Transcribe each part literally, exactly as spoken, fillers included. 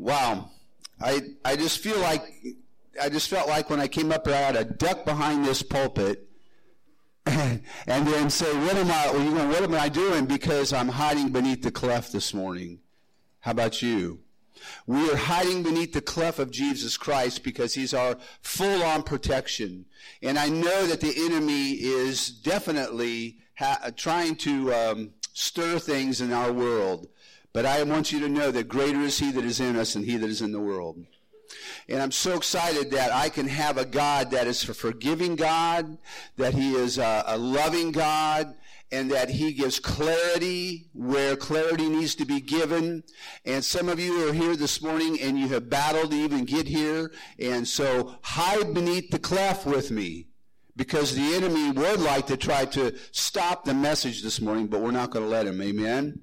Wow. I I just feel like, I just felt like when I came up here, I had to duck behind this pulpit and then say, what am I, well, you know, what am I doing? Because I'm hiding beneath the cleft this morning. How about you? We are hiding beneath the cleft of Jesus Christ because he's our full-on protection. And I know that the enemy is definitely ha- trying to um, stir things in our world. But I want you to know that greater is he that is in us than he that is in the world. And I'm so excited that I can have a God that is a forgiving God, that he is a, a loving God, and that he gives clarity where clarity needs to be given. And some of you are here this morning and you have battled to even get here. And so hide beneath the cleft with me, because the enemy would like to try to stop the message this morning, but we're not going to let him. Amen?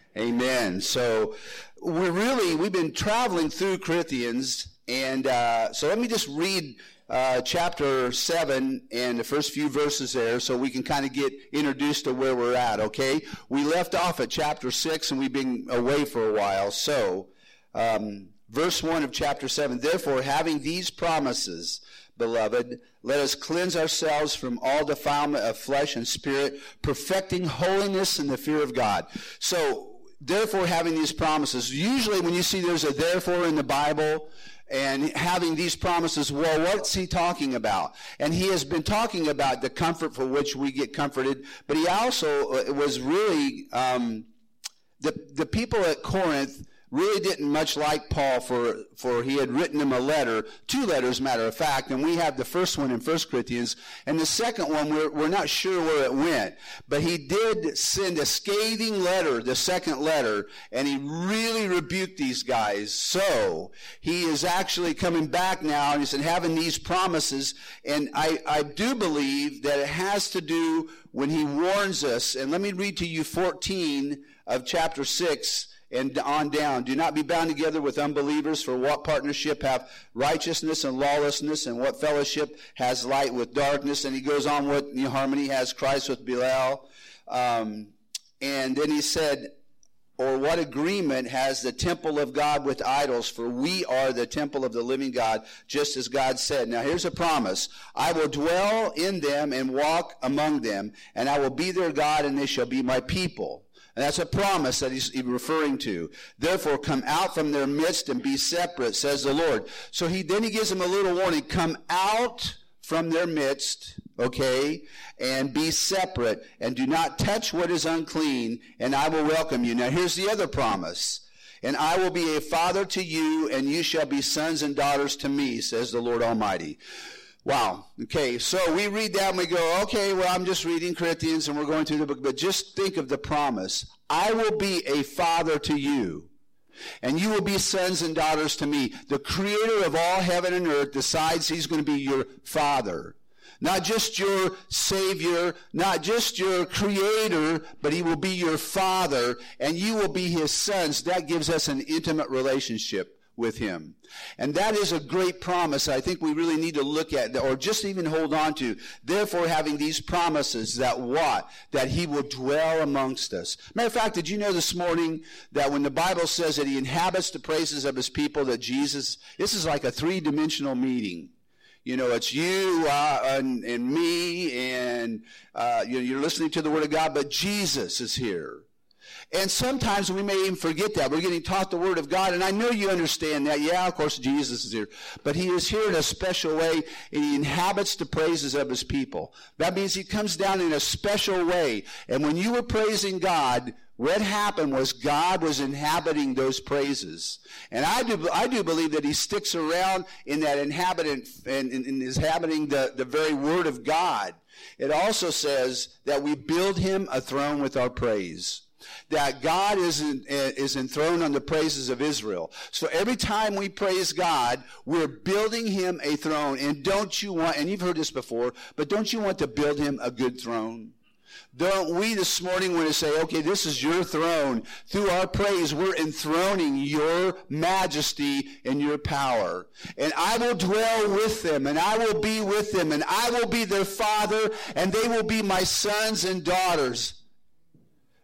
Amen. So we're really, we've been traveling through Corinthians. And uh, so let me just read uh, chapter seven and the first few verses there so we can kind of get introduced to where we're at, okay? We left off at chapter six and we've been away for a while. So um, verse one of chapter seven, therefore, having these promises, beloved, let us cleanse ourselves from all defilement of flesh and spirit, perfecting holiness in the fear of God. So therefore, having these promises, usually when you see there's a therefore in the Bible, and having these promises, well, what's he talking about? And he has been talking about the comfort for which we get comforted, but he also was really, um, the, the people at Corinth really didn't much like Paul for, for he had written him a letter, two letters, matter of fact, and we have the first one in First Corinthians, and the second one, we're, we're not sure where it went, but he did send a scathing letter, the second letter, and he really rebuked these guys. So he is actually coming back now, and he said, having these promises, and I, I do believe that it has to do when he warns us, and let me read to you fourteen of chapter six, and on down. Do not be bound together with unbelievers, for what partnership have righteousness and lawlessness, and what fellowship has light with darkness? And he goes on, what harmony has Christ with Belial? Um, and then he said, or what agreement has the temple of God with idols? For we are the temple of the living God, just as God said. Now here's a promise. I will dwell in them and walk among them, and I will be their God, and they shall be my people. And that's a promise that he's referring to. Therefore, come out from their midst and be separate, says the Lord. So he then he gives them a little warning. Come out from their midst, okay, and be separate, and do not touch what is unclean, and I will welcome you. Now, here's the other promise. And I will be a father to you, and you shall be sons and daughters to me, says the Lord Almighty. Wow. Okay, so we read that and we go, okay, well, I'm just reading Corinthians and we're going through the book, but just think of the promise. I will be a father to you, and you will be sons and daughters to me. The creator of all heaven and earth decides he's going to be your father. Not just your savior, not just your creator, but he will be your father, and you will be his sons. That gives us an intimate relationship with him. And that is a great promise I think we really need to look at, or just even hold on to. Therefore, having these promises that what? That he will dwell amongst us. Matter of fact, did you know this morning that when the Bible says that he inhabits the praises of his people, that Jesus, this is like a three-dimensional meeting. You know, it's you uh, and, and me, and uh, you're listening to the Word of God, but Jesus is here. And sometimes we may even forget that. We're getting taught the Word of God, and I know you understand that. Yeah, of course, Jesus is here. But he is here in a special way, and he inhabits the praises of his people. That means he comes down in a special way. And when you were praising God, what happened was God was inhabiting those praises. And I do, I do believe that he sticks around in that inhabitant, and, and, and is inhabiting the, the very Word of God. It also says that we build him a throne with our praise. That God is, in, is enthroned on the praises of Israel. So every time we praise God, we're building him a throne. And don't you want, and you've heard this before, but don't you want to build him a good throne? Don't we this morning want to say, okay, this is your throne. Through our praise, we're enthroning your majesty and your power. And I will dwell with them, and I will be with them, and I will be their father, and they will be my sons and daughters.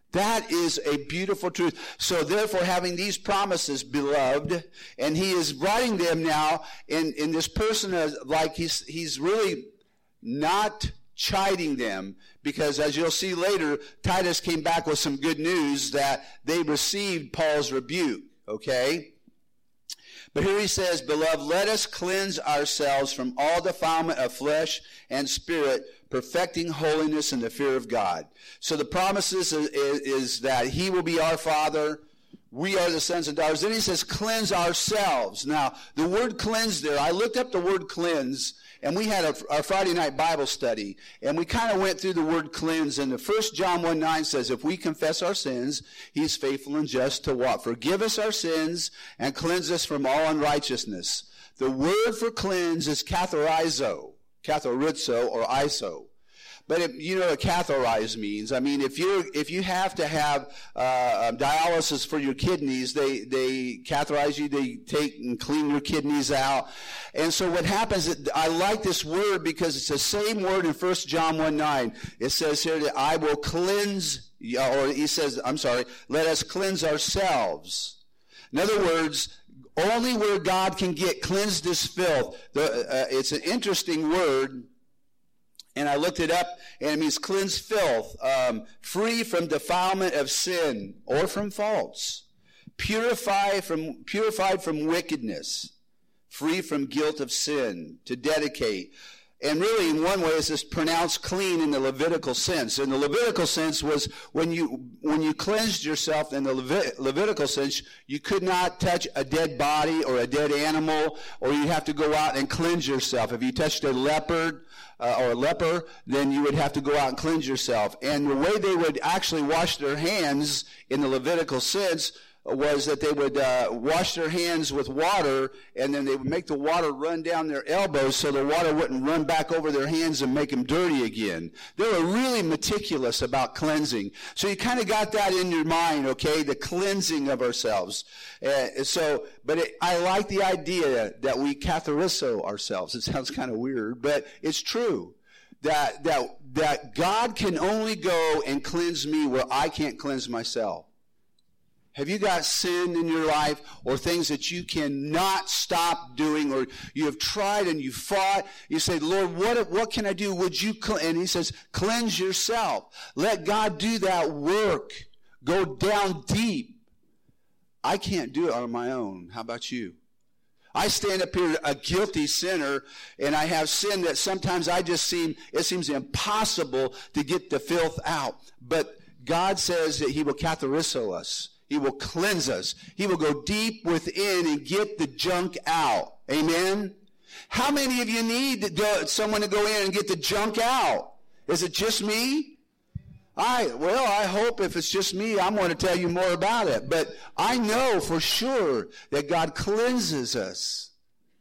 That is a beautiful truth. So therefore, having these promises, beloved, and he is writing them now in, in this person as, like he's, he's really not chiding them, because as you'll see later, Titus came back with some good news that they received Paul's rebuke, okay? But here he says, beloved, let us cleanse ourselves from all defilement of flesh and spirit, perfecting holiness in the fear of God. So the promises is, is, is that he will be our Father. We are the sons and daughters. Then he says, cleanse ourselves. Now, the word cleanse there, I looked up the word cleanse, and we had a, our Friday night Bible study, and we kind of went through the word cleanse, and the First John one nine says, if we confess our sins, he's faithful and just to what? Forgive us our sins and cleanse us from all unrighteousness. The word for cleanse is katharizo, katharizo or iso. But if, you know what catharize means. I mean, if you if you have to have uh, dialysis for your kidneys, they they catharize you. They take and clean your kidneys out. And so what happens? Is, I like this word because it's the same word in First John one nine. It says here that I will cleanse, or he says, I'm sorry, let us cleanse ourselves. In other words, only where God can get cleansed is filth. The, uh, it's an interesting word. And I looked it up, and it means cleanse filth, um, free from defilement of sin or from faults, purify from, purified from wickedness, free from guilt of sin, to dedicate. And really, in one way, it's just pronounced clean in the Levitical sense. And the Levitical sense was when you when you cleansed yourself in the Levit- Levitical sense, you could not touch a dead body or a dead animal, or you have to go out and cleanse yourself. If you touched a leopard, Uh, or a leper, then you would have to go out and cleanse yourself. And the way they would actually wash their hands in the Levitical sense was that they would uh, wash their hands with water, and then they would make the water run down their elbows so the water wouldn't run back over their hands and make them dirty again. They were really meticulous about cleansing. So you kind of got that in your mind, okay, the cleansing of ourselves. Uh, so, but it, I like the idea that we katharizo ourselves. It sounds kind of weird, but it's true. That, that, that God can only go and cleanse me where I can't cleanse myself. Have you got sin in your life or things that you cannot stop doing, or you have tried and you fought? You say, Lord, what, what can I do? Would you cleanse? And he says, cleanse yourself. Let God do that work. Go down deep. I can't do it on my own. How about you? I stand up here a guilty sinner, and I have sin that sometimes I just seem, it seems impossible to get the filth out. But God says that he will katharizo us. He will cleanse us. He will go deep within and get the junk out. Amen? How many of you need to go, someone to go in and get the junk out? Is it just me? I, well, I hope if it's just me, I'm going to tell you more about it. But I know for sure that God cleanses us.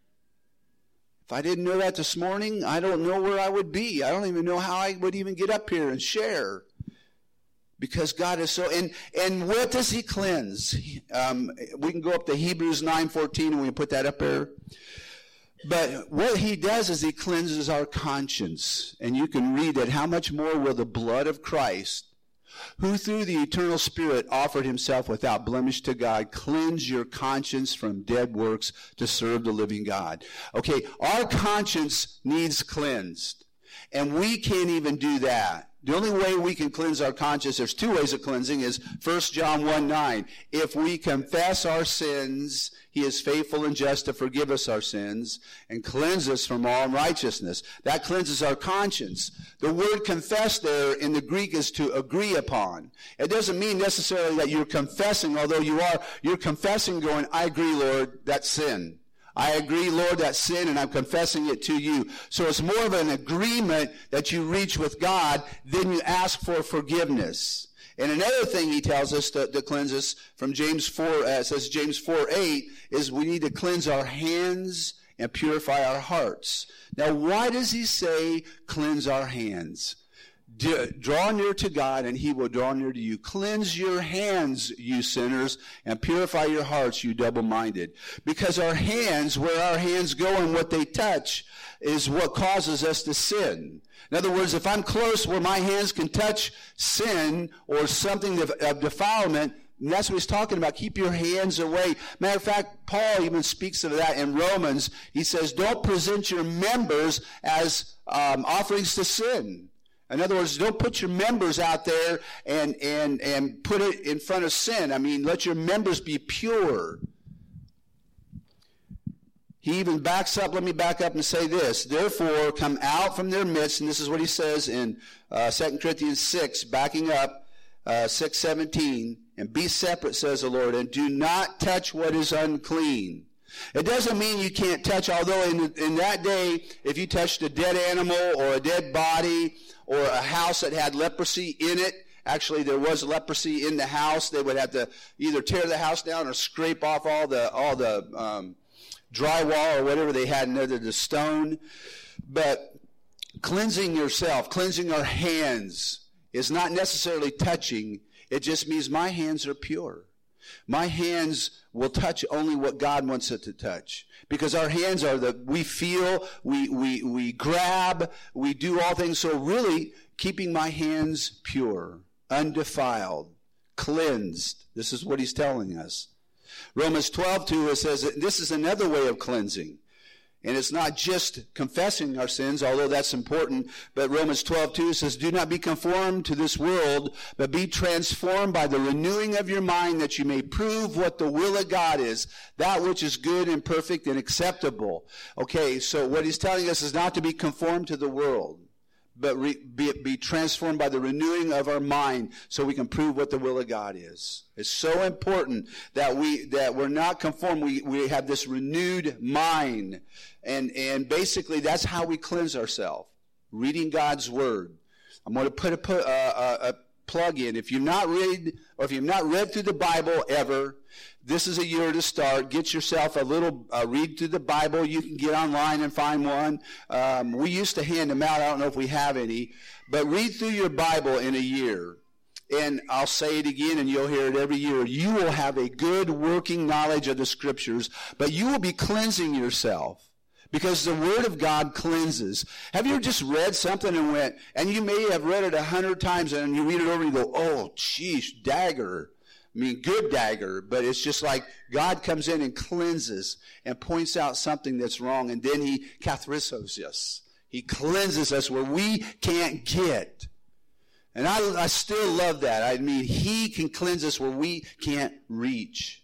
If I didn't know that this morning, I don't know where I would be. I don't even know how I would even get up here and share. Because God is so, and, and what does he cleanse? Um, we can go up to Hebrews nine fourteen and we can put that up there. But what he does is he cleanses our conscience. And you can read that, how much more will the blood of Christ, who through the eternal Spirit offered himself without blemish to God, cleanse your conscience from dead works to serve the living God. Okay, our conscience needs cleansed. And we can't even do that. The only way we can cleanse our conscience, there's two ways of cleansing, is First John one nine. If we confess our sins, he is faithful and just to forgive us our sins and cleanse us from all unrighteousness. That cleanses our conscience. The word confess there in the Greek is to agree upon. It doesn't mean necessarily that you're confessing, although you are, you're confessing going, I agree, Lord, that's sin. I agree, Lord, that's sin, and I'm confessing it to you. So it's more of an agreement that you reach with God than you ask for forgiveness. And another thing he tells us to, to cleanse us from James four, uh, says James four eight, is we need to cleanse our hands and purify our hearts. Now, why does he say cleanse our hands? Draw near to God, and he will draw near to you. Cleanse your hands, you sinners, and purify your hearts, you double-minded. Because our hands, where our hands go and what they touch, is what causes us to sin. In other words, if I'm close where my hands can touch sin or something of, of defilement, and that's what he's talking about. Keep your hands away. Matter of fact, Paul even speaks of that in Romans. He says, don't present your members as um, offerings to sin. In other words, don't put your members out there and, and, and put it in front of sin. I mean, let your members be pure. He even backs up, let me back up and say this. Therefore, come out from their midst, and this is what he says in uh, Second Corinthians six, backing up, uh, six seventeen, and be separate, says the Lord, and do not touch what is unclean. It doesn't mean you can't touch, although in, in that day, if you touched a dead animal or a dead body or a house that had leprosy in it, actually there was leprosy in the house, they would have to either tear the house down or scrape off all the all the um, drywall or whatever they had in there, the stone. But cleansing yourself, cleansing our hands is not necessarily touching. It just means my hands are pure. My hands will touch only what God wants it to touch. Because our hands are the, we feel, we, we, we grab, we do all things. So really, keeping my hands pure, undefiled, cleansed. This is what he's telling us. Romans twelve two, it says that this is another way of cleansing. And it's not just confessing our sins, although that's important, but Romans twelve two says, do not be conformed to this world, but be transformed by the renewing of your mind, that you may prove what the will of God is, that which is good and perfect and acceptable. Okay, so what he's telling us is not to be conformed to the world, but re, be, be transformed by the renewing of our mind so we can prove what the will of God is. It's so important that, we, that we're not conformed. We, we have this renewed mind. And, and basically, that's how we cleanse ourselves. Reading God's Word. I'm going to put a, put a, a, a plug in. If you've not read, or if you've not read through the Bible ever, this is a year to start. Get yourself a little, uh, read through the Bible. You can get online and find one. Um, we used to hand them out. I don't know if we have any. But read through your Bible in a year. And I'll say it again, and you'll hear it every year. You will have a good working knowledge of the Scriptures, but you will be cleansing yourself. Because the Word of God cleanses. Have you just read something and went, and you may have read it a hundred times, and you read it over and you go, oh, geez, dagger. I mean, good dagger, but it's just like God comes in and cleanses and points out something that's wrong, and then he katharisos us. He cleanses us where we can't get. And I, I still love that. I mean, he can cleanse us where we can't reach.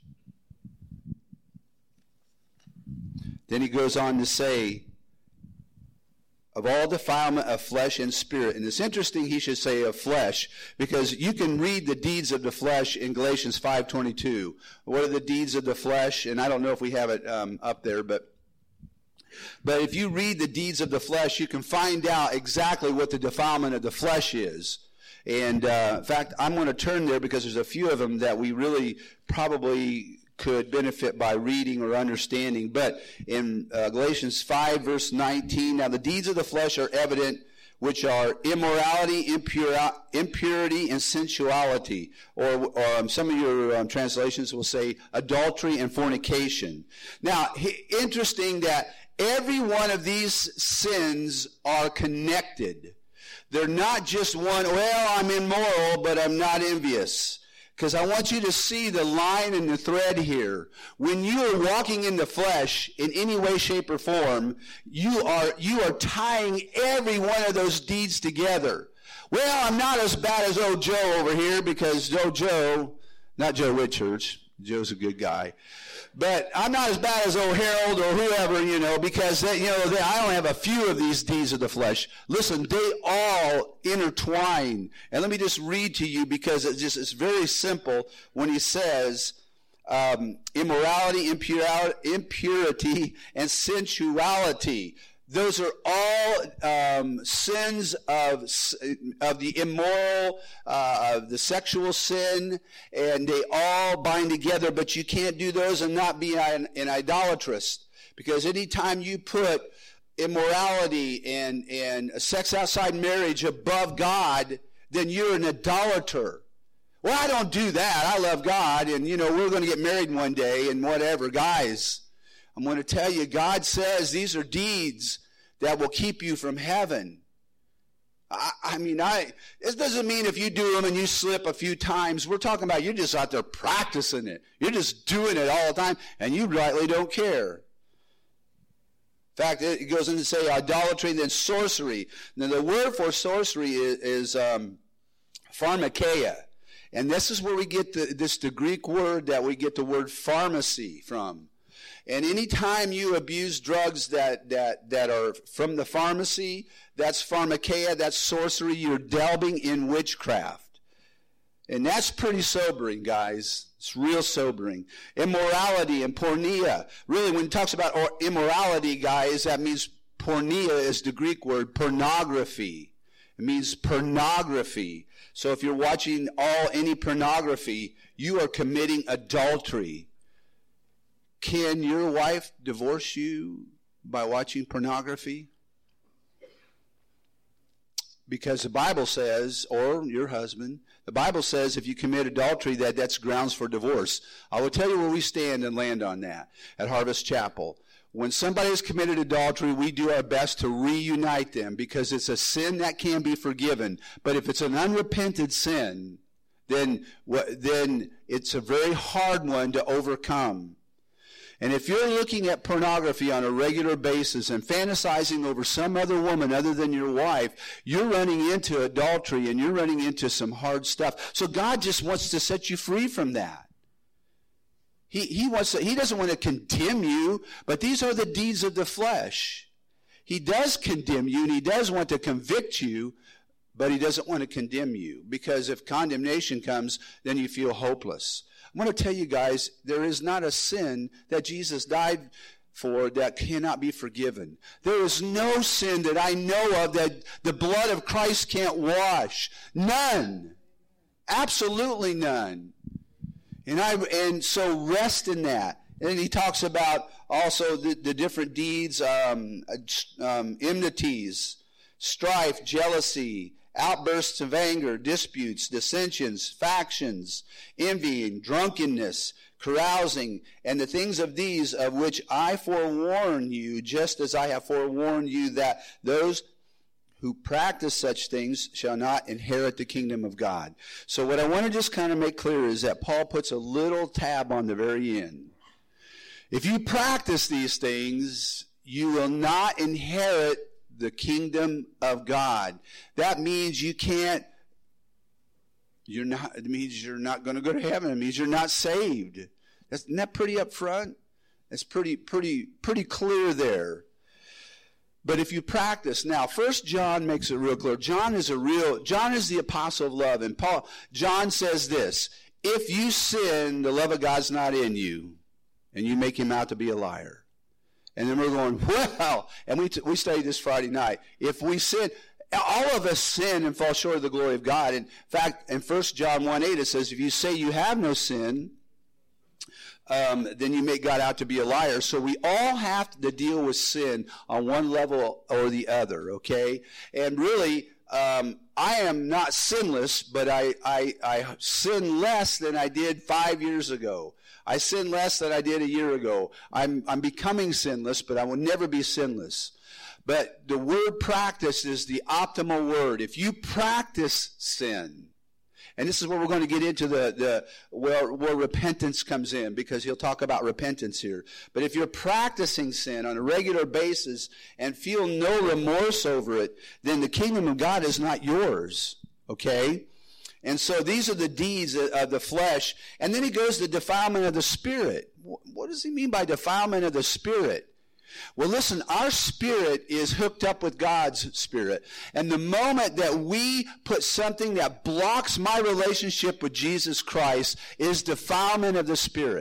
Then he goes on to say, of all defilement of flesh and spirit. And it's interesting he should say of flesh, because you can read the deeds of the flesh in Galatians five twenty-two. What are the deeds of the flesh? And I don't know if we have it um, up there, but but if you read the deeds of the flesh, you can find out exactly what the defilement of the flesh is. And uh, in fact, I'm going to turn there because there's a few of them that we really probably could benefit by reading or understanding. But in uh, Galatians five, verse nineteen, now the deeds of the flesh are evident, which are immorality, impura- impurity, and sensuality. Or, or um, some of your um, translations will say adultery and fornication. Now, he, interesting that every one of these sins are connected. They're not just one, well, I'm immoral, but I'm not envious. Because I want you to see the line and the thread here. When you are walking in the flesh in any way, shape, or form, you are, you are tying every one of those deeds together. Well, I'm not as bad as old Joe over here because old Joe, not Joe Whitchurch, Joe's a good guy. But I'm not as bad as old Harold or whoever, you know, because, they, you know, they, I only have a few of these deeds of the flesh. Listen, they all intertwine. And let me just read to you because it's just it's very simple when he says um, immorality, impurity, impurity, and sensuality. Those are all um, sins of of the immoral, uh, of the sexual sin, and they all bind together. But you can't do those and not be an, an idolatrous, because anytime you put immorality and, and sex outside marriage above God, then you're an idolater. Well, I don't do that. I love God, and, you know, we're going to get married one day and whatever. Guys, I'm going to tell you, God says these are deeds that will keep you from heaven. I, I mean, I this doesn't mean if you do them and you slip a few times. We're talking about you're just out there practicing it. You're just doing it all the time, and you rightly don't care. In fact, it goes on to say idolatry and then sorcery. Now, the word for sorcery is, is um, pharmakeia. And this is where we get the, this the Greek word that we get the word pharmacy from. And any time you abuse drugs that, that, that are from the pharmacy, that's pharmakeia, that's sorcery. You're delving in witchcraft. And that's pretty sobering, guys. It's real sobering. Immorality and porneia. Really, when it talks about immorality, guys, that means porneia is the Greek word, pornography. It means pornography. So if you're watching all any pornography, you are committing adultery. Can your wife divorce you by watching pornography? Because the Bible says, or your husband, the Bible says if you commit adultery, that that's grounds for divorce. I will tell you where we stand and land on that at Harvest Chapel. When somebody has committed adultery, we do our best to reunite them because it's a sin that can be forgiven. But if it's an unrepented sin, then, then it's a very hard one to overcome. And if you're looking at pornography on a regular basis and fantasizing over some other woman other than your wife, you're running into adultery and you're running into some hard stuff. So God just wants to set you free from that. He, he wants to, he doesn't want to condemn you, but these are the deeds of the flesh. He does condemn you and he does want to convict you, but he doesn't want to condemn you because if condemnation comes, then you feel hopeless. I'm going to tell you guys, there is not a sin that Jesus died for that cannot be forgiven. There is no sin that I know of that the blood of Christ can't wash. None. Absolutely none. And I and so rest in that. And he talks about also the, the different deeds, um, um, enmities, strife, jealousy, outbursts of anger, disputes, dissensions, factions, envying, drunkenness, carousing, and the things of these of which I forewarn you, just as I have forewarned you, that those who practice such things shall not inherit the kingdom of God. So what I want to just kind of make clear is that Paul puts a little tab on the very end. If you practice these things, you will not inherit the kingdom of God. That means you can't, you're not, it means you're not going to go to heaven. It means you're not saved. That's, isn't that pretty upfront? That's pretty, pretty, pretty clear there. But if you practice, now, First John makes it real clear. John is a real, John is the apostle of love. And Paul, John says this, if you sin, the love of God's not in you, and you make him out to be a liar. And then we're going, well, and we, t- we studied this Friday night. If we sin, all of us sin and fall short of the glory of God. In fact, in First John one eight, it says, if you say you have no sin, um, then you make God out to be a liar. So we all have to deal with sin on one level or the other, okay? And really, um, I am not sinless, but I, I, I sin less than I did five years ago. I sin less than I did a year ago. I'm, I'm becoming sinless, but I will never be sinless. But the word practice is the optimal word. If you practice sin, and this is where we're going to get into the, the where, where repentance comes in, because he'll talk about repentance here. But if you're practicing sin on a regular basis and feel no remorse over it, then the kingdom of God is not yours, okay? And so these are the deeds of the flesh. And then he goes to defilement of the spirit. What does he mean by defilement of the spirit? Well, listen, our spirit is hooked up with God's spirit. And the moment that we put something that blocks my relationship with Jesus Christ is defilement of the spirit.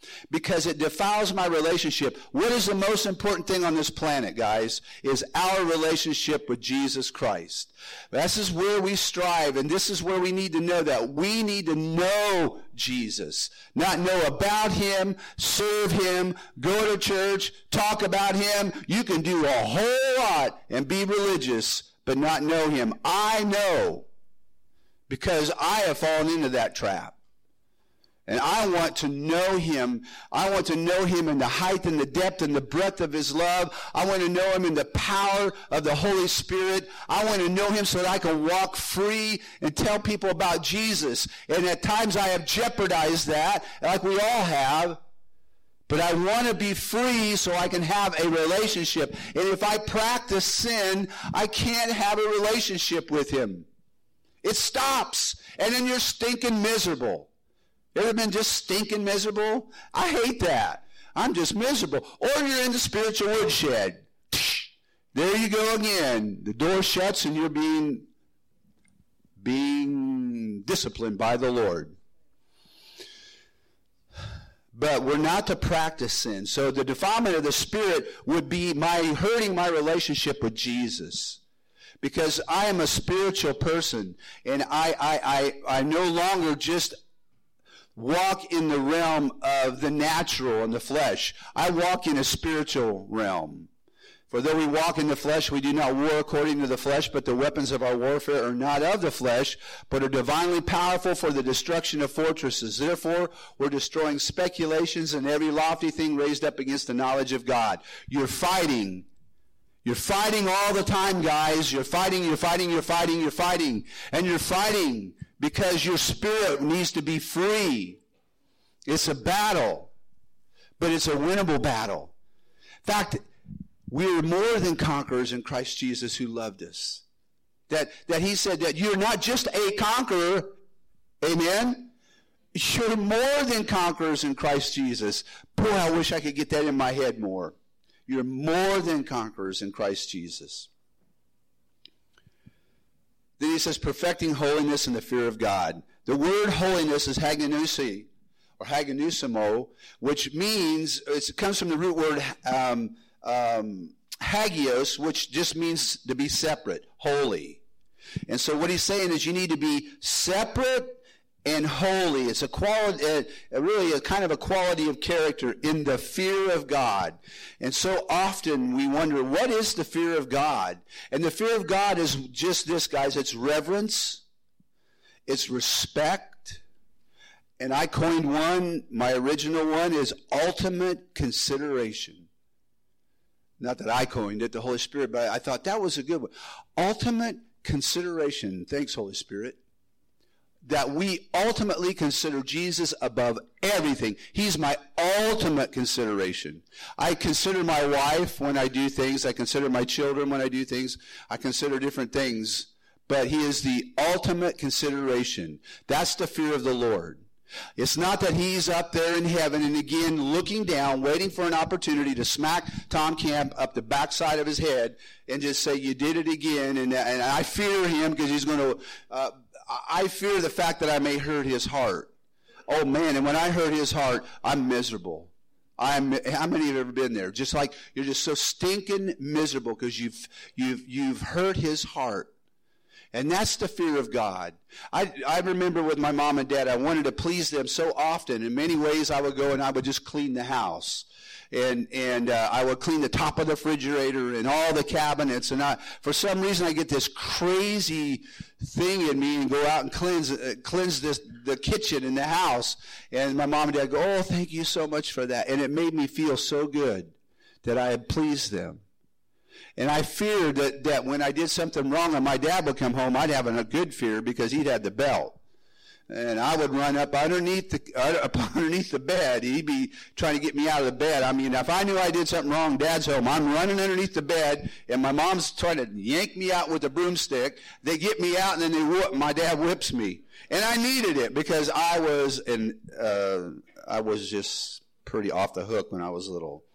because it defiles my relationship. What is the most important thing on this planet, guys? Is our relationship with Jesus Christ. This is where we strive, and this is where we need to know that. We need to know Jesus, not know about him, serve him, go to church, talk about him. You can do a whole lot and be religious, but not know him. I know, because I have fallen into that trap. And I want to know him. I want to know him in the height and the depth and the breadth of his love. I want to know him in the power of the Holy Spirit. I want to know him so that I can walk free and tell people about Jesus. And at times I have jeopardized that, like we all have. But I want to be free so I can have a relationship. And if I practice sin, I can't have a relationship with him. It stops. And then you're stinking miserable. Ever been just stinking miserable? I hate that. I'm just miserable. Or you're in the spiritual woodshed. There you go again. The door shuts and you're being, being disciplined by the Lord. But we're not to practice sin. So the defilement of the Spirit would be my hurting my relationship with Jesus. Because I am a spiritual person. And I, I, I, I no longer just walk in the realm of the natural and the flesh. I walk in a spiritual realm. For though we walk in the flesh, we do not war according to the flesh, but the weapons of our warfare are not of the flesh, but are divinely powerful for the destruction of fortresses. Therefore, we're destroying speculations and every lofty thing raised up against the knowledge of God. You're fighting. You're fighting all the time, guys. You're fighting, you're fighting, you're fighting, you're fighting. And you're fighting because your spirit needs to be free. It's a battle, but it's a winnable battle. In fact, we are more than conquerors in Christ Jesus who loved us. That, that he said that you're not just a conqueror, amen? You're more than conquerors in Christ Jesus. Boy, I wish I could get that in my head more. You're more than conquerors in Christ Jesus. Then he says, perfecting holiness in the fear of God. The word holiness is hagiousi, or hagiosimo, which means, it comes from the root word um, um, hagios, which just means to be separate, holy. And so what he's saying is you need to be separate and holy. It's a quality, uh, really a kind of a quality of character in the fear of God. And so often we wonder, what is the fear of God? And the fear of God is just this, guys. It's reverence. It's respect. And I coined one, my original one is ultimate consideration. Not that I coined it, the Holy Spirit, but I thought that was a good one. Ultimate consideration. Thanks, Holy Spirit. That we ultimately consider Jesus above everything. He's my ultimate consideration. I consider my wife when I do things. I consider my children when I do things. I consider different things. But he is the ultimate consideration. That's the fear of the Lord. It's not that he's up there in heaven and again looking down, waiting for an opportunity to smack Tom Camp up the backside of his head and just say, you did it again. And, and I fear him because he's going to... Uh, I fear the fact that I may hurt his heart. Oh, man, and when I hurt his heart, I'm miserable. I'm, how many have ever been there? Just like you're just so stinking miserable because you've, you've, you've hurt his heart. And that's the fear of God. I, I remember with my mom and dad, I wanted to please them so often. In many ways, I would go and I would just clean the house. And and uh, I would clean the top of the refrigerator and all the cabinets. And I, for some reason, I get this crazy thing in me and go out and cleanse uh, cleanse this the kitchen and the house. And my mom and dad go, oh, thank you so much for that. And it made me feel so good that I had pleased them. And I feared that, that when I did something wrong and my dad would come home, I'd have a good fear because he'd have the belt. And I would run up underneath the uh, up underneath the bed. He'd be trying to get me out of the bed. I mean, if I knew I did something wrong, Dad's home. I'm running underneath the bed, and my mom's trying to yank me out with a broomstick. They get me out, and then they whoop. My dad whips me, and I needed it because I was and uh, I was just pretty off the hook when I was little.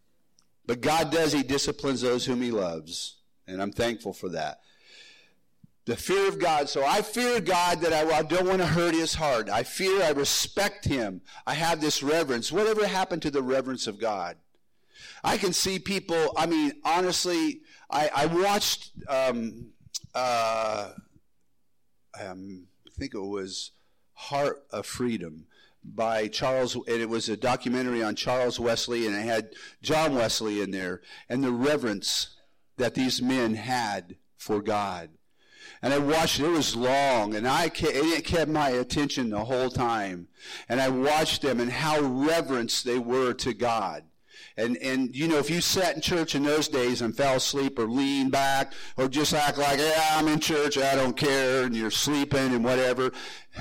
But God does; He disciplines those whom He loves, and I'm thankful for that. The fear of God. So I fear God that I, I don't want to hurt his heart. I fear, I respect him. I have this reverence. Whatever happened to the reverence of God? I can see people, I mean, honestly, I, I watched, um, uh, um, I think it was Heart of Freedom by Charles, and it was a documentary on Charles Wesley, and it had John Wesley in there, and the reverence that these men had for God. And I watched it. It was long, and I kept, it kept my attention the whole time. And I watched them and how reverent they were to God. And, and you know, if you sat in church in those days and fell asleep or leaned back or just act like, yeah, I'm in church, I don't care, and you're sleeping and whatever.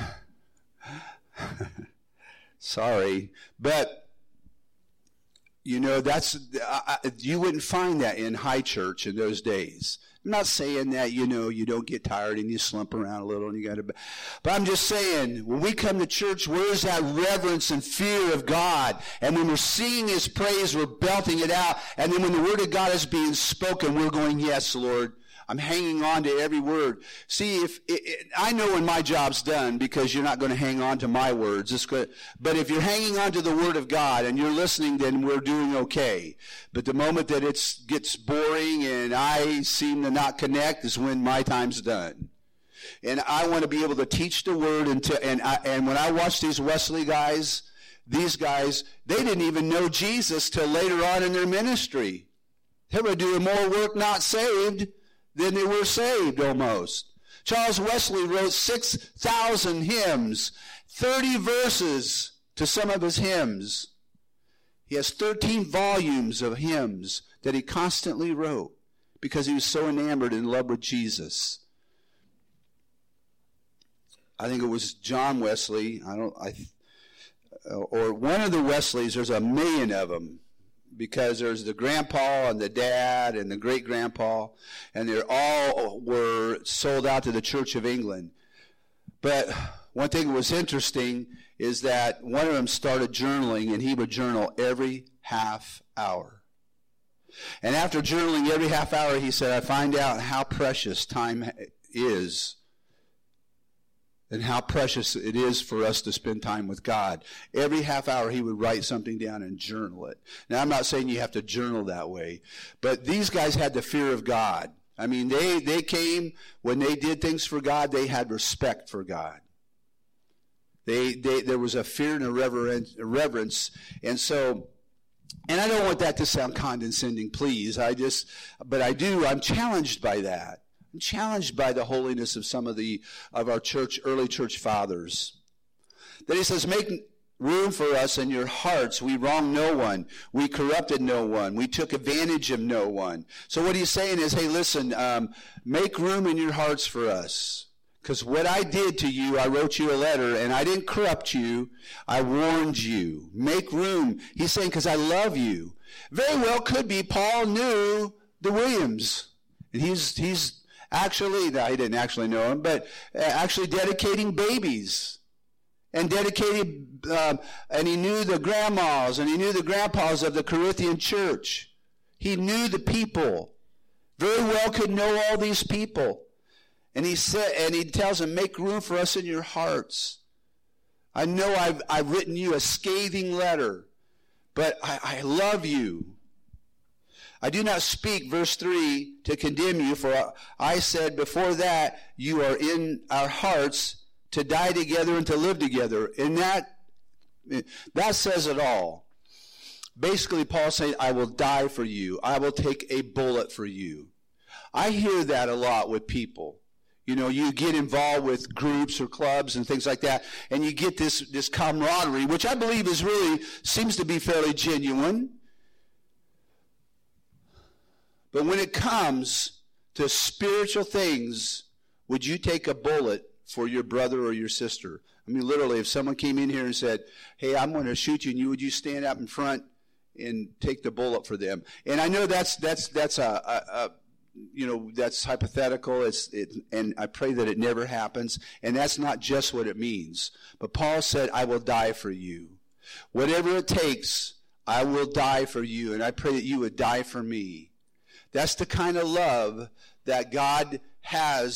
Sorry. But, you know, that's I, you wouldn't find that in high church in those days. I'm not saying that, you know, you don't get tired and you slump around a little and you got to, but I'm just saying, when we come to church, where's that reverence and fear of God? And when we're singing his praise, we're belting it out. And then when the word of God is being spoken, we're going, yes, Lord. I'm hanging on to every word. See, if it, it, I know when my job's done, because you're not going to hang on to my words. It's good. But if you're hanging on to the word of God and you're listening, then we're doing okay. But the moment that it gets boring and I seem to not connect is when my time's done. And I want to be able to teach the word. Until, and, I, and when I watch these Wesley guys, these guys, they didn't even know Jesus till later on in their ministry. They were doing more work not saved than they were saved almost. Charles Wesley wrote six thousand hymns, thirty verses to some of his hymns. He has thirteen volumes of hymns that he constantly wrote because he was so enamored in love with Jesus. I think it was John Wesley, I don't, I, or one of the Wesleys. There's a million of them, because there's the grandpa and the dad and the great-grandpa, and they all were sold out to the Church of England. But one thing that was interesting is that one of them started journaling, and he would journal every half hour. And after journaling every half hour, he said, I find out how precious time is, and how precious it is for us to spend time with God. Every half hour he would write something down and journal it. Now, I'm not saying you have to journal that way, but these guys had the fear of God. I mean, they, they came, when they did things for God, they had respect for God. They, they, there was a fear and a reverence, a reverence. And so, and I don't want that to sound condescending, please. I just, but I do, I'm challenged by that. I'm challenged by the holiness of some of the of our church, early church fathers. That he says, make room for us in your hearts. We wronged no one. We corrupted no one. We took advantage of no one. So what he's saying is, hey, listen, um, make room in your hearts for us. Because what I did to you, I wrote you a letter, and I didn't corrupt you. I warned you. Make room. He's saying, because I love you. Very well could be Paul knew the Williams. And he's he's Actually, no, he didn't actually know him, but actually dedicating babies and dedicated, um, and he knew the grandmas and he knew the grandpas of the Corinthian church. He knew the people. Very well could know all these people. And he said, and he tells them, make room for us in your hearts. I know I've, I've written you a scathing letter, but I, I love you. I do not speak, verse three, to condemn you, for I said before that you are in our hearts to die together and to live together. And that, that says it all. Basically, Paul's saying, I will die for you. I will take a bullet for you. I hear that a lot with people. You know, you get involved with groups or clubs and things like that, and you get this, this camaraderie, which I believe is really, seems to be fairly genuine. But when it comes to spiritual things, would you take a bullet for your brother or your sister? I mean, literally, if someone came in here and said, hey, I'm going to shoot you, and you would you stand up in front and take the bullet for them? And I know that's that's that's a, a, a you know, that's hypothetical. It's it, and I pray that it never happens. And that's not just what it means. But Paul said, I will die for you. Whatever it takes, I will die for you. And I pray that you would die for me. That's the kind of love that God has,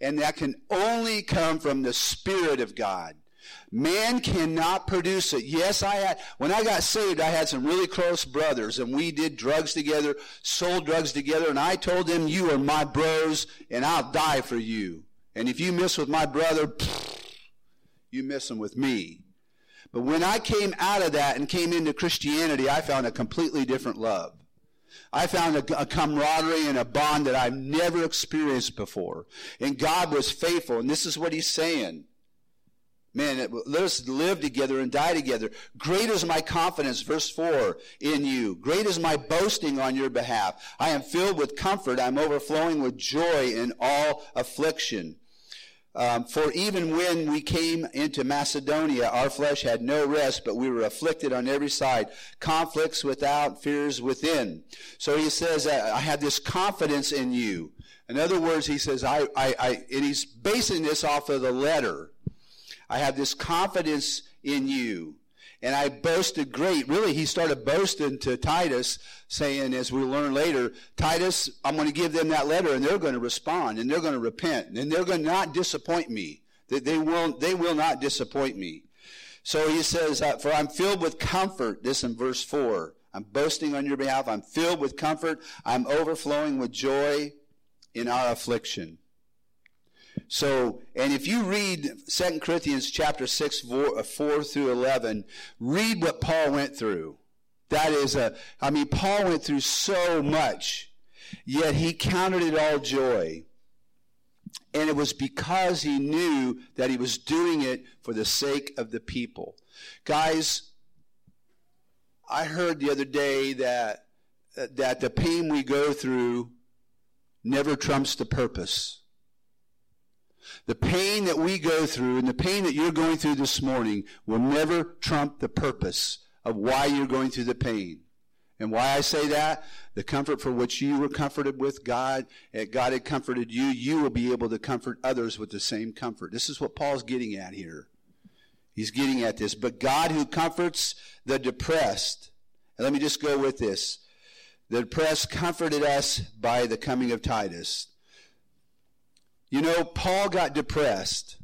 and that can only come from the Spirit of God. Man cannot produce it. Yes, I had, when I got saved, I had some really close brothers, and we did drugs together, sold drugs together, and I told them, you are my bros, and I'll die for you. And if you mess with my brother, pfft, you mess them with me. But when I came out of that and came into Christianity, I found a completely different love. I found a, a camaraderie and a bond that I've never experienced before. And God was faithful, and this is what he's saying. Man, let us live together and die together. Great is my confidence, verse four, in you. Great is my boasting on your behalf. I am filled with comfort. I'm overflowing with joy in all affliction. Um, for even when we came into Macedonia, our flesh had no rest, but we were afflicted on every side. Conflicts without, fears within. So he says, I have this confidence in you. In other words, he says, I, I, I, and he's basing this off of the letter. I have this confidence in you. And I boasted great. Really, he started boasting to Titus, saying, as we learn later, Titus, I'm going to give them that letter, and they're going to respond, and they're going to repent, and they're going to not disappoint me. They will, they will not disappoint me. So he says, for I'm filled with comfort, this in verse four. I'm boasting on your behalf. I'm filled with comfort. I'm overflowing with joy in our affliction. So, and if you read Second Corinthians chapter six, four through eleven, read what Paul went through. That is a, I mean, Paul went through so much, yet he counted it all joy. And it was because he knew that he was doing it for the sake of the people. Guys, I heard the other day that, that the pain we go through never trumps the purpose. The pain that we go through and the pain that you're going through this morning will never trump the purpose of why you're going through the pain. And why I say that, the comfort for which you were comforted with God, and God had comforted you, you will be able to comfort others with the same comfort. This is what Paul's getting at here. He's getting at this. But God who comforts the depressed, and let me just go with this. The depressed comforted us by the coming of Titus. You know, Paul got depressed.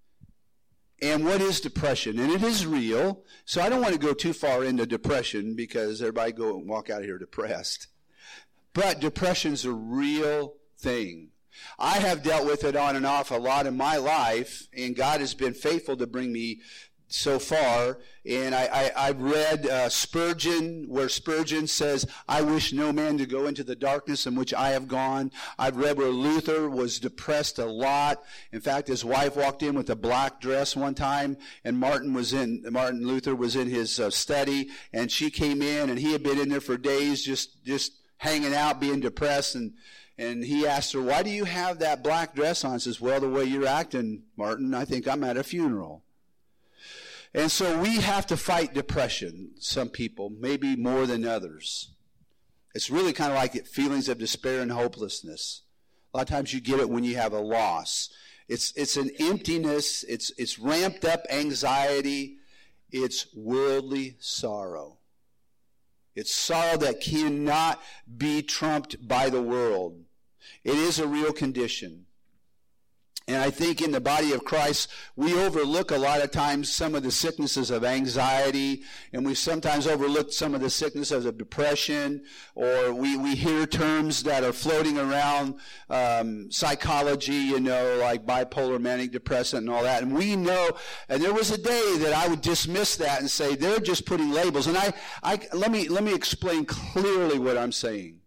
And what is depression? And it is real. So I don't want to go too far into depression because everybody go and walk out of here depressed. But depression's a real thing. I have dealt with it on and off a lot in my life, and God has been faithful to bring me so far. And I, I, I read uh, Spurgeon, where Spurgeon says, I wish no man to go into the darkness in which I have gone. I've read where Luther was depressed a lot. In fact, his wife walked in with a black dress one time, and Martin was in, Martin Luther was in his uh, study, and she came in, and he had been in there for days just, just hanging out, being depressed, and And he asked her, why do you have that black dress on? She says, well, the way you're acting, Martin, I think I'm at a funeral. And so we have to fight depression, some people, maybe more than others. It's really kind of like feelings of despair and hopelessness. A lot of times you get it when you have a loss. It's it's an emptiness. It's it's ramped up anxiety. It's worldly sorrow. It's sorrow that cannot be trumped by the world. It is a real condition. And I think in the body of Christ, we overlook a lot of times some of the sicknesses of anxiety, and we sometimes overlook some of the sicknesses of depression, or we, we hear terms that are floating around um, psychology, you know, like bipolar, manic depressant and all that. And we know, and there was a day that I would dismiss that and say, they're just putting labels. And I, I let me let me explain clearly what I'm saying.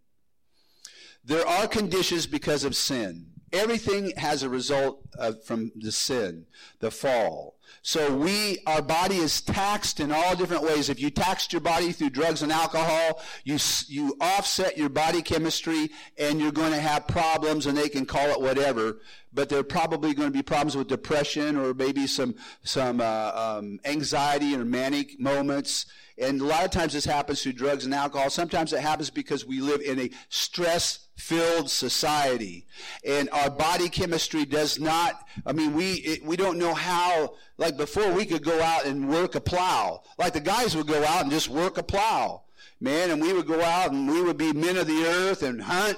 There are conditions because of sin. Everything has a result of, from the sin, the fall. So we, our body is taxed in all different ways. If you taxed your body through drugs and alcohol, you you offset your body chemistry, and you're going to have problems, and they can call it whatever. But there are probably going to be problems with depression, or maybe some some uh, um, anxiety or manic moments. And a lot of times this happens through drugs and alcohol. Sometimes it happens because we live in a stress-filled society. And our body chemistry does not, I mean, we it, we don't know how, like before we could go out and work a plow. Like the guys would go out and just work a plow, man, and we would go out and we would be men of the earth and hunt,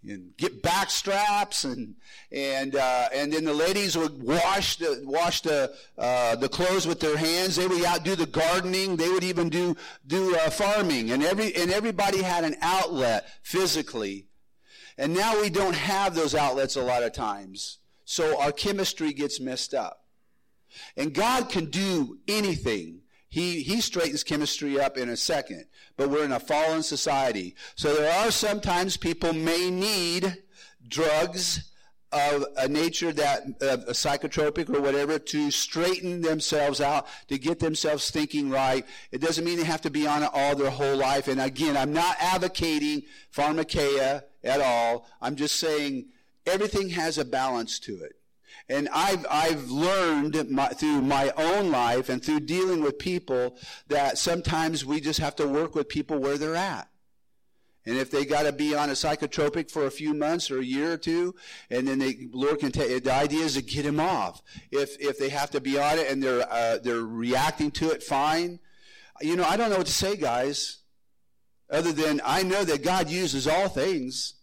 and get back straps, and and uh, and then the ladies would wash the wash the uh, the clothes with their hands. They would out do the gardening. They would even do do uh, farming, and every and everybody had an outlet physically. And now we don't have those outlets a lot of times, so our chemistry gets messed up. And God can do anything. He, he straightens chemistry up in a second. But we're in a fallen society. So there are sometimes people may need drugs of a nature that, uh, a psychotropic or whatever, to straighten themselves out, to get themselves thinking right. It doesn't mean they have to be on it all their whole life. And again, I'm not advocating pharmakeia at all. I'm just saying everything has a balance to it. And I've, I've learned my, through my own life and through dealing with people that sometimes we just have to work with people where they're at. And if they got to be on a psychotropic for a few months or a year or two, and then they, Lord can take, the idea is to get them off. If, if they have to be on it and they're, uh, they're reacting to it, fine. You know, I don't know what to say, guys, other than I know that God uses all things,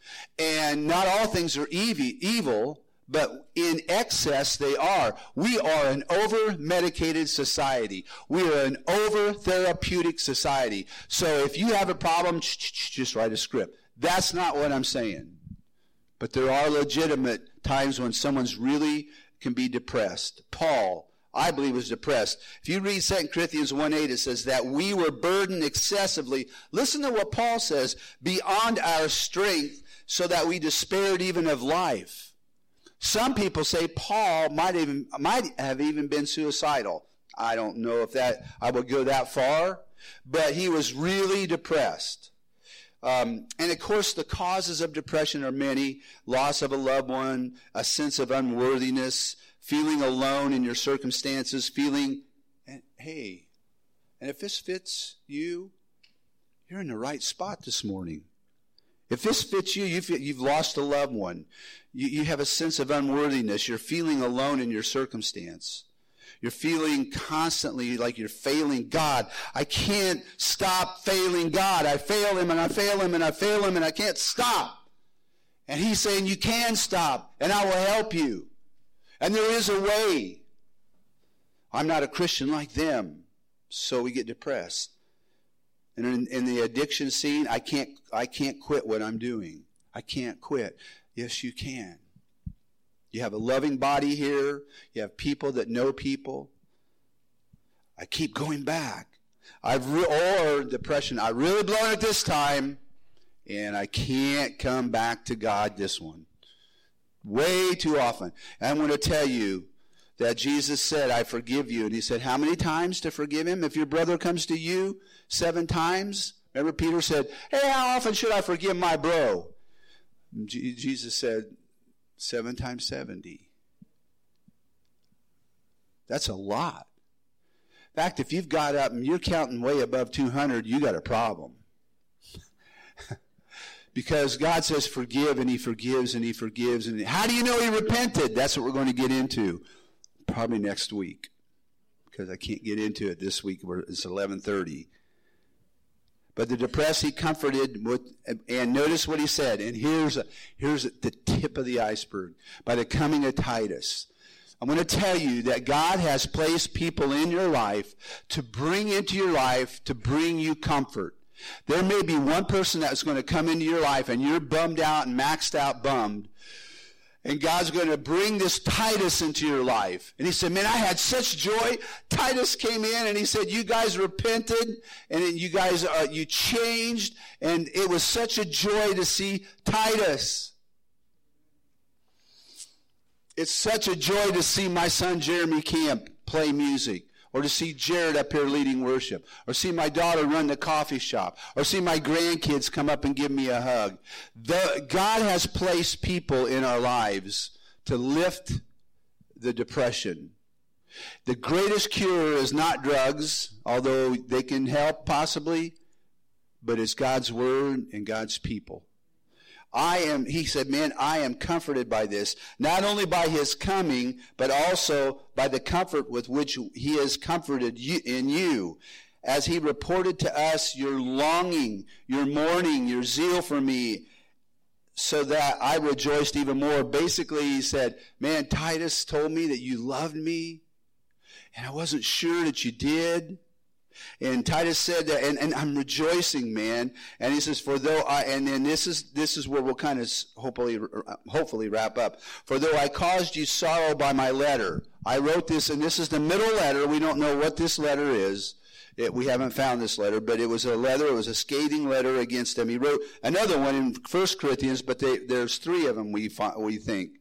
and not all things are evil, but in excess they are. We are an over-medicated society. We are an over-therapeutic society. So if you have a problem, just write a script. That's not what I'm saying. But there are legitimate times when someone's really can be depressed. Paul, I believe, was depressed. If you read Second Corinthians one eight, it says that we were burdened excessively. Listen to what Paul says, beyond our strength, so that we despaired even of life. Some people say Paul might even might have even been suicidal. I don't know if that I would go that far, but he was really depressed. Um, and of course, the causes of depression are many: loss of a loved one, a sense of unworthiness, feeling alone in your circumstances, feeling, and hey, and if this fits you, you're in the right spot this morning. If this fits you, you've, you've lost a loved one. You, you have a sense of unworthiness. You're feeling alone in your circumstance. You're feeling constantly like you're failing God. I can't stop failing God. I fail him and I fail him and I fail him and I can't stop. And he's saying, you can stop and I will help you. And there is a way. I'm not a Christian like them. So we get depressed. And in, in the addiction scene, I can't, I can't quit what I'm doing. I can't quit. Yes, you can. You have a loving body here. You have people that know people. I keep going back. I've re- or depression. I really blown it this time, and I can't come back to God this one. Way too often. And I'm going to tell you that Jesus said, I forgive you. And he said, how many times to forgive him? If your brother comes to you seven times. Remember Peter said, hey, how often should I forgive my bro? G- Jesus said, seven times seventy. That's a lot. In fact, if you've got up and you're counting way above two hundred, you got a problem. Because God says forgive, and he forgives, and he forgives. And how do you know he repented? That's what we're going to get into probably next week, because I can't get into it this week. It's eleven thirty. But the depressed he comforted with, and notice what he said. And here's a, here's the tip of the iceberg. By the coming of Titus, I'm going to tell you that God has placed people in your life to bring into your life to bring you comfort. There may be one person that's going to come into your life and you're bummed out and maxed out bummed. And God's going to bring this Titus into your life. And he said, man, I had such joy. Titus came in and he said, you guys repented and you guys, uh, you changed. And it was such a joy to see Titus. It's such a joy to see my son Jeremy Camp play music. Or to see Jared up here leading worship. Or see my daughter run the coffee shop. Or see my grandkids come up and give me a hug. The, God has placed people in our lives to lift the depression. The greatest cure is not drugs, although they can help possibly, but it's God's word and God's people. I am, he said, man, I am comforted by this, not only by his coming, but also by the comfort with which he has comforted you, in you. As he reported to us your longing, your mourning, your zeal for me, so that I rejoiced even more. Basically, he said, man, Titus told me that you loved me, and I wasn't sure that you did. And Titus said that, and, and I'm rejoicing, man. And he says, for though I, and then this is, this is where we'll kind of hopefully, hopefully wrap up. For though I caused you sorrow by my letter, I wrote this, and this is the middle letter. We don't know what this letter is. It, we haven't found this letter, but it was a letter, it was a scathing letter against them. He wrote another one in First Corinthians, but they, there's three of them, we, find, we think.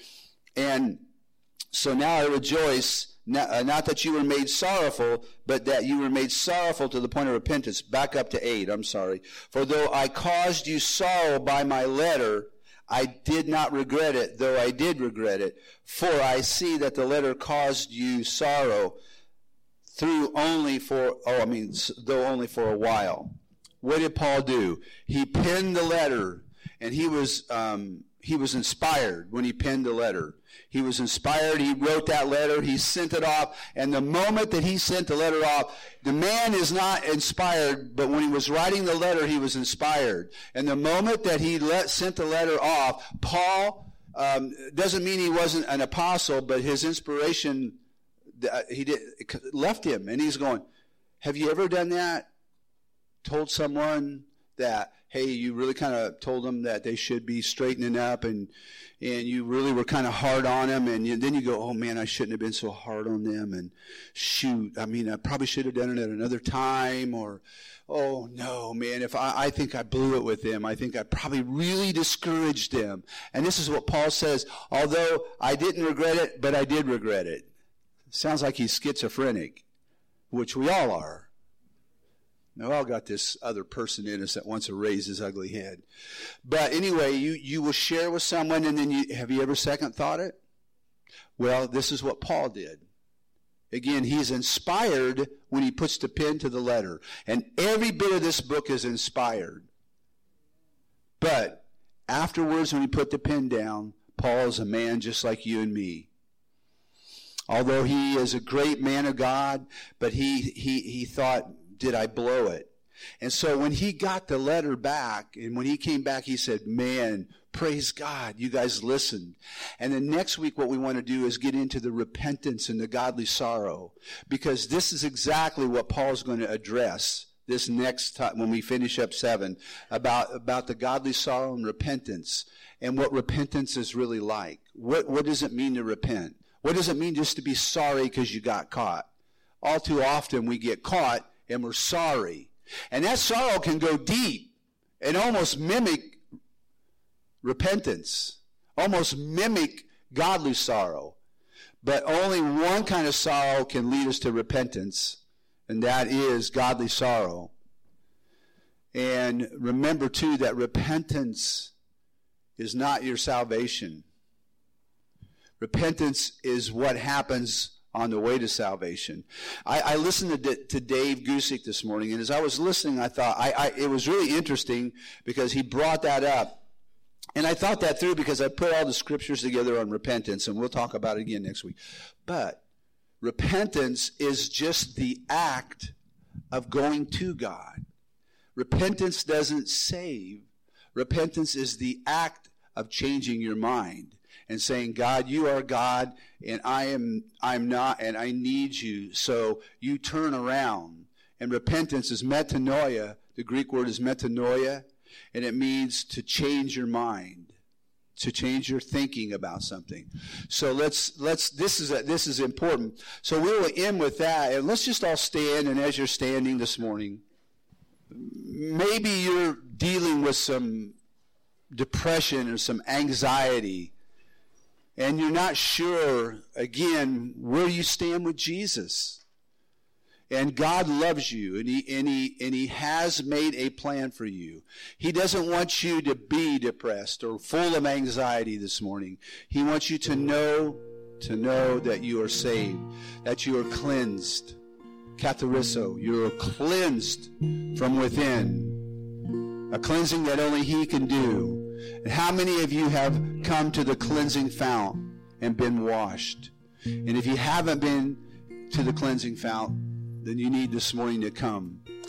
And so now I rejoice, not, uh, not that you were made sorrowful, but that you were made sorrowful to the point of repentance. Back up to eight, I'm sorry. For though I caused you sorrow by my letter, I did not regret it, though I did regret it. For I see that the letter caused you sorrow, through only for, oh, I mean, though only for a while. What did Paul do? He penned the letter, and he was, um, he was inspired when he penned the letter. He was inspired. He wrote that letter. He sent it off. And the moment that he sent the letter off, the man is not inspired, but when he was writing the letter, he was inspired. And the moment that he let, sent the letter off, Paul, um, doesn't mean he wasn't an apostle, but his inspiration, uh, he did, left him. And he's going, have you ever done that? Told someone that, hey, you really kind of told them that they should be straightening up, and and you really were kind of hard on them, and you, then you go, oh, man, I shouldn't have been so hard on them, and shoot, I mean, I probably should have done it at another time, or, oh, no, man, if I, I think I blew it with them. I think I probably really discouraged them. And this is what Paul says, although I didn't regret it, but I did regret it. Sounds like he's schizophrenic, which we all are. We all got this other person in us that wants to raise his ugly head. But anyway, you, you will share with someone, and then you, have you ever second thought it? Well, this is what Paul did. Again, he's inspired when he puts the pen to the letter. And every bit of this book is inspired. But afterwards, when he put the pen down, Paul is a man just like you and me. Although he is a great man of God, but he he he thought, did I blow it? And so when he got the letter back, and when he came back, he said, man, praise God, you guys listened. And then next week what we want to do is get into the repentance and the godly sorrow, because this is exactly what Paul's going to address this next time when we finish up seven, about, about the godly sorrow and repentance, and what repentance is really like. What, what does it mean to repent? What does it mean just to be sorry because you got caught? All too often we get caught and we're sorry. And that sorrow can go deep and almost mimic repentance, almost mimic godly sorrow. But only one kind of sorrow can lead us to repentance, and that is godly sorrow. And remember, too, that repentance is not your salvation. Repentance is what happens on the way to salvation. I, I listened to, to Dave Gusick this morning, and as I was listening, I thought, I, I, it was really interesting because he brought that up. And I thought that through because I put all the scriptures together on repentance, and we'll talk about it again next week. But repentance is just the act of going to God. Repentance doesn't save. Repentance is the act of changing your mind and saying, God, you are God, and I am I'm not, and I need you. So you turn around. And repentance is metanoia. The Greek word is metanoia, and it means to change your mind, to change your thinking about something. So let's let's this is a, this is important. So we will end with that, and let's just all stand. And as you're standing this morning, maybe you're dealing with some depression or some anxiety, and you're not sure, again, where you stand with Jesus. And God loves you, and he, and he, and he has made a plan for you. He doesn't want you to be depressed or full of anxiety this morning. He wants you to know, to know that you are saved, that you are cleansed. Kathariso, you are cleansed from within. A cleansing that only he can do. And how many of you have come to the cleansing fount and been washed? And if you haven't been to the cleansing fount, then you need this morning to come.